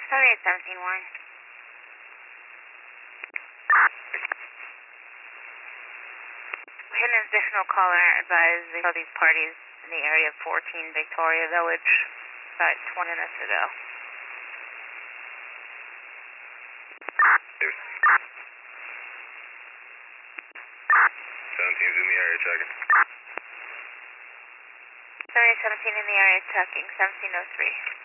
7817 An additional caller advised they saw these parties in the area of 14 Victoria Village about 20 minutes ago. 17's in the area checking. 7817 in the area checking, 1703.